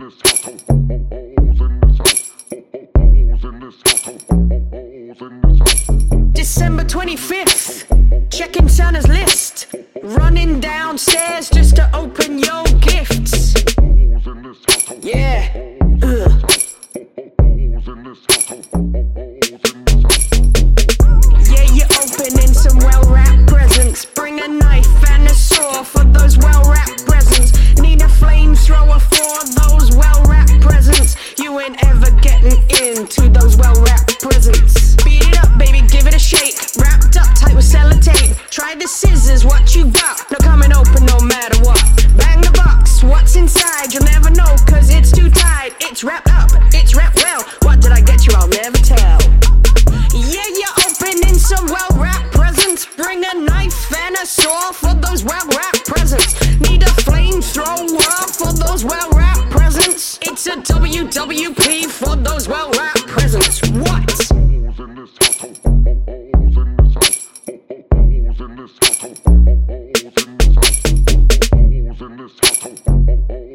December 25th, checking Santa's list, running downstairs just to open your gifts. Yeah. Yeah, you're opening some well-wrapped presents. Bring a knife and a saw for those well-wrapped presents. Need a flamethrower for those well-wrapped presents. You ain't ever getting into those well-wrapped presents. Speed it up, baby, give it a shake. Wrapped up tight with sellotape. Try the scissors, what you got? No coming open no matter what. Bang the box, what's inside? You'll never know, cause it's too tight. It's wrapped up, it's wrapped well. What did I get you? I'll never tell. Yeah, you're opening some well-wrapped presents. Bring a knife and a saw for those well-wrapped presents. Need a flamethrower for those well-wrapped presents. It's a WWP for those well-wrapped presents. What? In this house.